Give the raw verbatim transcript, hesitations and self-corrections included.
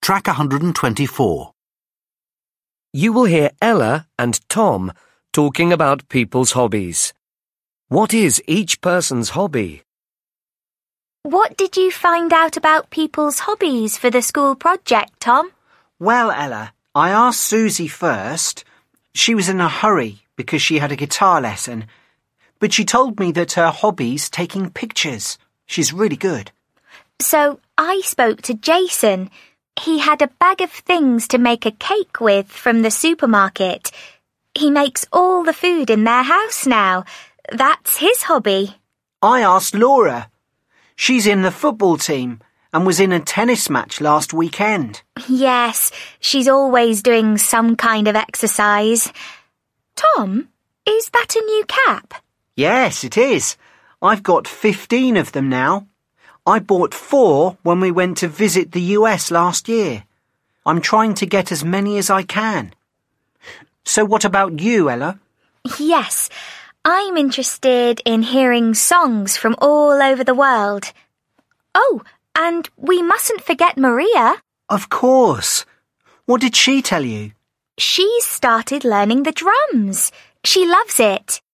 Track one hundred twenty-four. You will hear Ella and Tom talking about people's hobbies. What is each person's hobby? What did you find out about people's hobbies for the school project, Tom? Well, Ella, I asked Susie first. She was in a hurry because she had a guitar lesson, but she told me that her hobby's taking pictures. She's really good. So I spoke to Jason. He had a bag of things to make a cake with from the supermarket. He makes all the food in their house now. That's his hobby. I asked Laura. She's in the football team and was in a tennis match last weekend. Yes, she's always doing some kind of exercise. Tom, is that a new cap? Yes, it is. I've got fifteen of them now. I bought four when we went to visit the U S last year. I'm trying to get as many as I can. So what about you, Ella? Yes, I'm interested in hearing songs from all over the world. Oh, and we mustn't forget Maria. Of course. What did she tell you? She's started learning the drums. She loves it.